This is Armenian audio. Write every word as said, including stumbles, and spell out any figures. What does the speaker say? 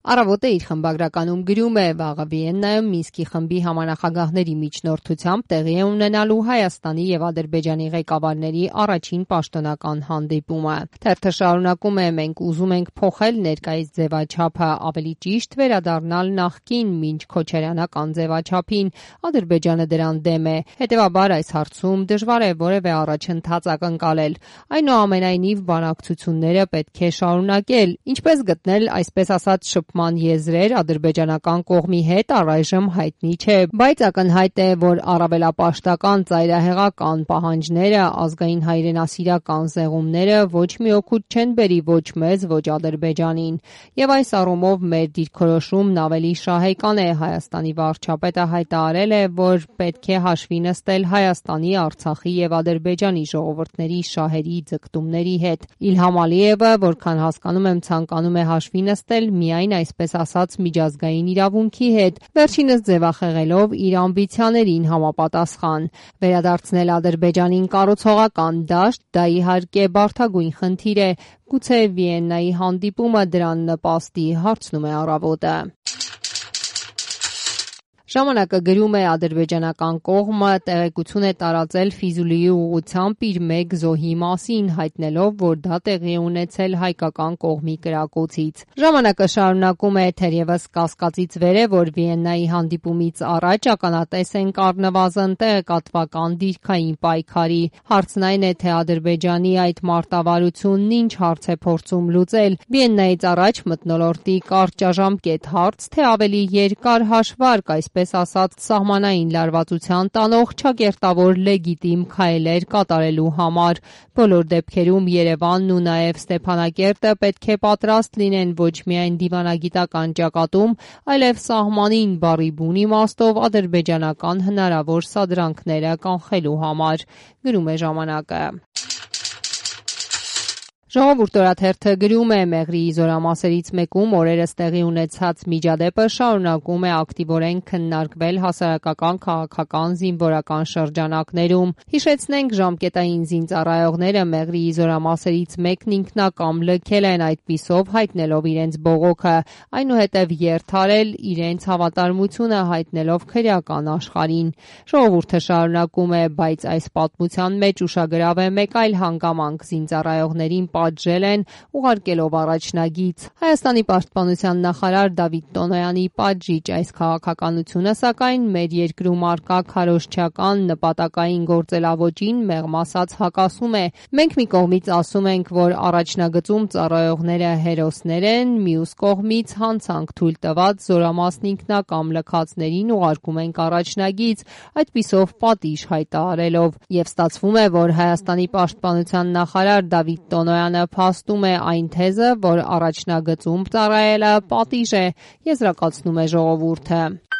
Առավոտը իր խմբագրականում գրում է, վաղը Վիեննայում Մինսկի խմբի համանախագահների միջնորդությամբ տեղի է ունենալու Հայաստանի եւ Ադրբեջանի ղեկավարների առաջին պաշտոնական հանդիպումը։ Թերթը շարունակում է. մենք ուզում ենք փոխել ներկայիս ձևաչափը, ավելի ճիշտ վերադառնալ նախկին մինչ քոչարյանական ձևաչափին, Ադրբեջանը դրան դեմ է, հետևաբար այս հարցում դժվար է որևէ առաջընթաց ակնկալել, այնուամենայնիվ բանակցությունները պետք է շարունակել, ինչպես գտնել այսպես ասած շփման եզրեր ադրբեջանական կողմի հետ առայժմ հայտնի չէ, բայց ակնհայտ է, որ առավելապաշտական ծայրահեղական պահանջները, ազգային հայրենասիրական զեղումները ոչ մի օգուտ չեն բերի ոչ մեզ, ոչ Ադրբեջանին, եւ այս առումով մեր դիրքորոշումն ավելի շահեկան է։ Հայաստանի վարչապետը հայտարարել է, որ պետք է հաշվի նստել Հայաստանի, Արցախի եւ Ադրբեջանի ժողովուրդների շահերի ձգտումների հետ։ Իլհամ Ալիևը, որքան հասկանում եմ, ցանկանում է հաշվի նստել միայն այսպես ասած միջազգային իրավունքի հետ, վերջինս ձևախեղելով իր ամբիցիաներին համապատասխան։ Վերադարձնել Ադրբեջանին կառուցողական դաշտ, դա իհարկե բարդագույն խնդիր է, գուցե Վիեննայի հանդիպումը դրան նպաստի, հարցնում է Առավոտը։ Ժամանակը գրում է ադրբեջանական կողմը տեղեկություն է տարածել Ֆիզուլիի ուղղությամբ իր մեկ զոհի մասին, հայտնելով, որ դա տեղի է ունեցել հայկական կողմի կրակոցից։ Ժամանակը շարունակում է, թերևս կասկածից վեր է, որ Վիեննայի հանդիպումից առաջ ականատես ենք առնվազն տեղեկատվական դիրքային պայքարի։ Հարցն այն է, թե Ադրբեջանի այդ մարտավարությունն ինչ հարց է փորձում լուծել։ Վիեննայից առաջ մթնոլորտի կարճաժամկետ հարց, թե ավելի երկար հաշվարկ, այսպես ասած սահմանային լարվածության տանող ճակերտավոր լեգիտիմ քայլեր կատարելու համար։ Բոլոր դեպքերում Երևանն ու նաև Ստեփանակերտը պետք է պատրաստ լինեն ոչ միայն դիվանագիտական ճակատում, այլև սահմանին բառի բուն իմաստով ադրբեջանական հնարավոր սադրանքները կանխելու համար, գրում է ժամանակը։ Ժողովուրդ օրաթերթը գրում է. Մեղրիի զորամասերից մեկում օրերս տեղի ունեցած միջադեպը շարունակում է ակտիվորեն քննարկվել հասարակական, քաղաքական, զինվորական շրջանակներում։ Հիշեցնենք, ժամկետային զինծառայողները Մեղրիի զորամասերից մեկն ինքնակամ լքել են, այդպիսով հայտնելով իրենց բողոքը, այնուհետև երթարել իրենց հավատարմությունը հայտնելով քրեական աշխարհին։ Ժողովուրդը շարունակում է, բայց այս պատմության մեջ ուշագրավ է մեկ այլ հանգամանք՝ զինծառայողներին պատժել են, ուղարկելով առաջնագիծ։ Հայաստանի պաշտպանության նախարար Դավիթ Տոնոյանի պատժիչ այս քաղաքականությունը, սակայն մեր երկրում առկա քարոզչական նպատակային գործելավոճին մեղմ ասած հակասում է։ Մենք մի կողմից ասում ենք, որ առաջնագծում ծառայողները հերոսներ են, մյուս կողմից հանցանք թույլ տված զորամասն ինքնակամ լքածներին ուղարկում ենք առաջնագիծ, այդպիսով պատիժ հայտարարելով։ Եվ ստացվում է, որ Հայաստանի պաշտպանության նախարար Դավիթ Տոնոյանը փաստում է այն թեզը, որ առաջնագծում ծառայելը պատիժ է, եզրակացնում է ժողովուրդը։